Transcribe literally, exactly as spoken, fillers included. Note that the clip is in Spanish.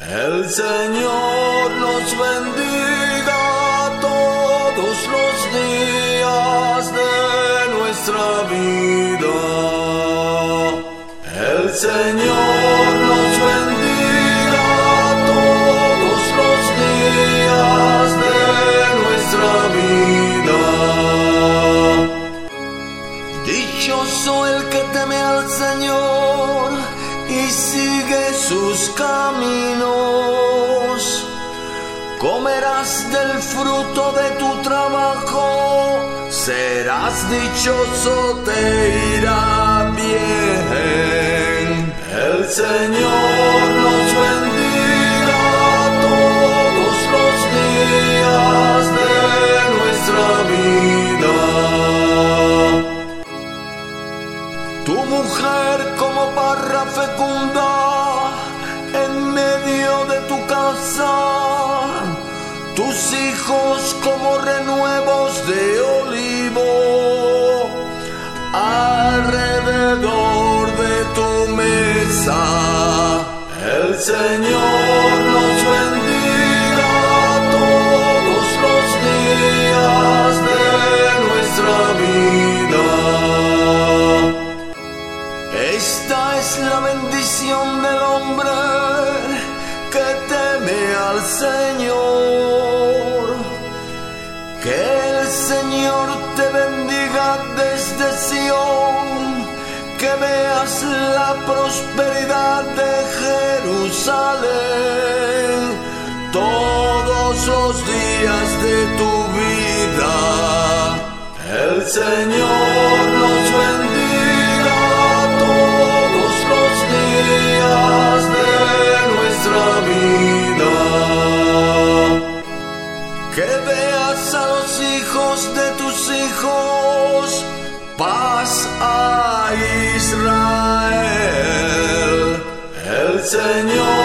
El Señor nos bendiga todos los días de nuestra vida. El Señor nos bendiga todos los días de nuestra vida. Dichoso el que teme al Señor y sigue sus caminos. Comerás del fruto de tu trabajo, serás dichoso, te irá bien. El Señor nos bendiga todos los días de nuestra vida. Tu mujer como parra fecunda en medio de tu casa, tus hijos como renuevos de olivo alrededor de tu mesa. El Señor nos bendiga todos los días de nuestra vida. Esta es la bendición del hombre que teme al Señor. Que el Señor te bendiga desde Sión, que veas la prosperidad de Jerusalén todos los días de tu vida. El Señor nos bendiga todos los días de nuestra vida. Que veas a los hijos de tus hijos, paz a Israel. El Señor